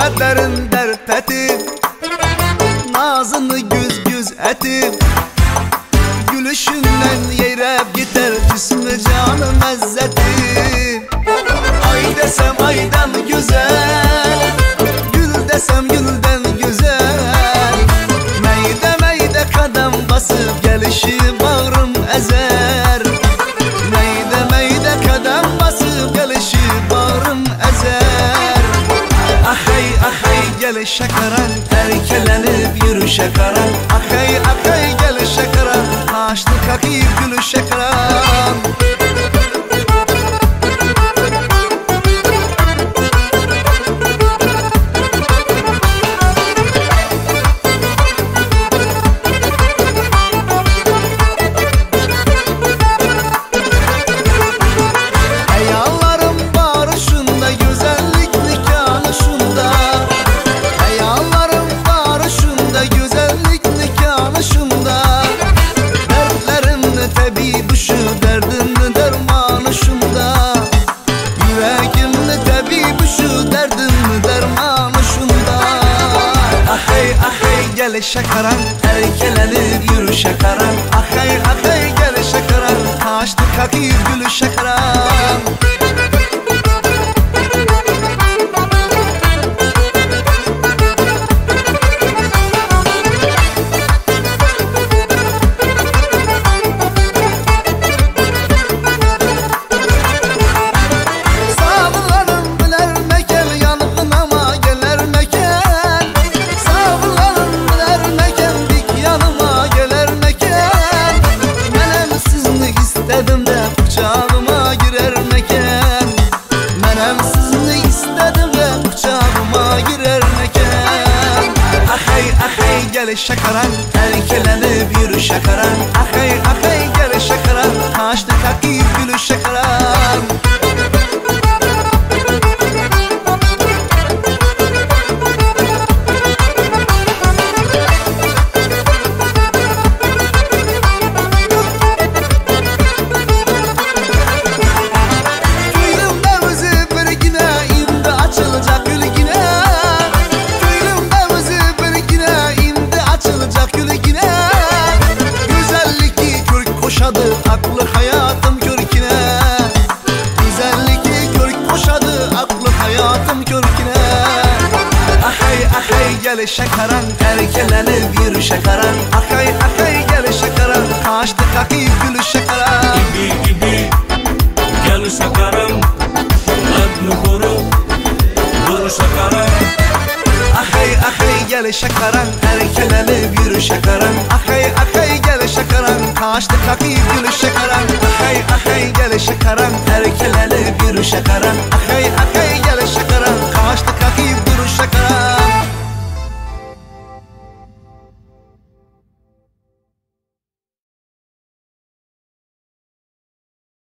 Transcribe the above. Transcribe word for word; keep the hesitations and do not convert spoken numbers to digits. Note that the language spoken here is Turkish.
Kederin derpeti, nazını güz güz eti, gülüşünden yeyrep gider cismi canım ezzeti. Ay desem aydan güzel, gül desem gülden güzel. Meyde meyde kadem basıp gelişi bağrım ezer. Meyde meyde kadem basıp gelişi bağrım ezer. Ahay ahay gel şakaran, erkelenip yürü şakaran. Ahay ahay gel şakaran, taşlı kakir gülü şakaran. Gel şakaran, erkelenip yürü şakaran. Ahay ahay gel şakaran, taşlı kakir gülü şakaran. İstedim de bıçağıma girer meken. Menem sizni istedim de bıçağıma girer meken. Ahay ahay gel şakaran, erkelenip yürü şakaran. Ahay ahay gel şakaran, taşlı kakir gülü şakaran. Aklı hayatım körkine, güzellik körk koşadı aklı hayatım körkine. Ahay ahay gel şakaran, erkelenip yürü şakaran. Ahay ahay gel şakaran, taşlı kakir gülü şakaran. Gibi gibi gel şakaran, adını koru dur şakaran. Ahay ahay gel şakaran, erkelenip yürü şakaran. Ahay ahay gel şakaran, taşlı kakir gülü şakaran. Ahay ahay gel şakaran, erkelenip yürü şakaran. Ahay ahay